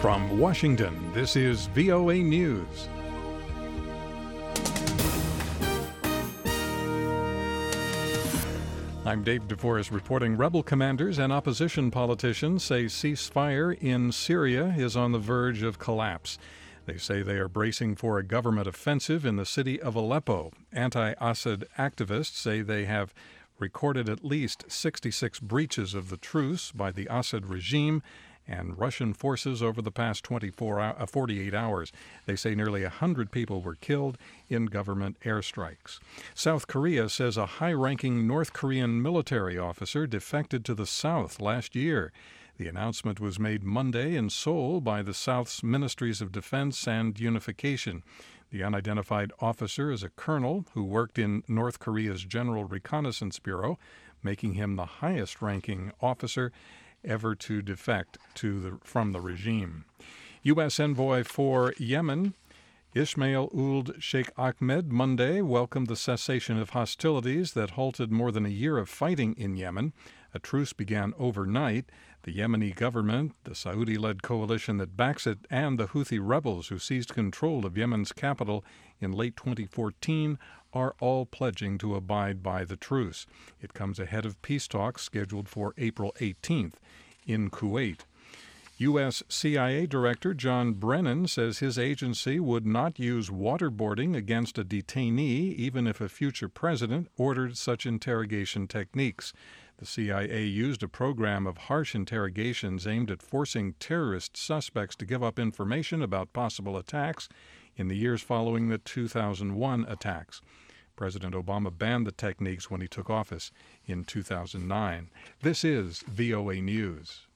From Washington, this is VOA News. I'm Dave DeForest reporting rebel commanders and opposition politicians say ceasefire in Syria is on the verge of collapse. They say they are bracing for a government offensive in the city of Aleppo. Anti-Assad activists say they have recorded at least 66 breaches of the truce by the Assad regime and Russian forces over the past 48 hours. They say nearly 100 people were killed in government airstrikes. South Korea says a high-ranking North Korean military officer defected to the South last year. The announcement was made Monday in Seoul by the South's Ministries of Defense and Unification. The unidentified officer is a colonel who worked in North Korea's General Reconnaissance Bureau, making him the highest-ranking officer ever to defect from the regime. U.S. envoy for Yemen, Ismail Ould Sheikh Ahmed, Monday welcomed the cessation of hostilities that halted more than a year of fighting in Yemen. A truce began overnight. The Yemeni government, the Saudi-led coalition that backs it, and the Houthi rebels who seized control of Yemen's capital in late 2014 are all pledging to abide by the truce. It comes ahead of peace talks scheduled for April 18th in Kuwait. U.S. CIA Director John Brennan says his agency would not use waterboarding against a detainee even if a future president ordered such interrogation techniques. The CIA used a program of harsh interrogations aimed at forcing terrorist suspects to give up information about possible attacks in the years following the 2001 attacks. President Obama banned the techniques when he took office in 2009. This is VOA News.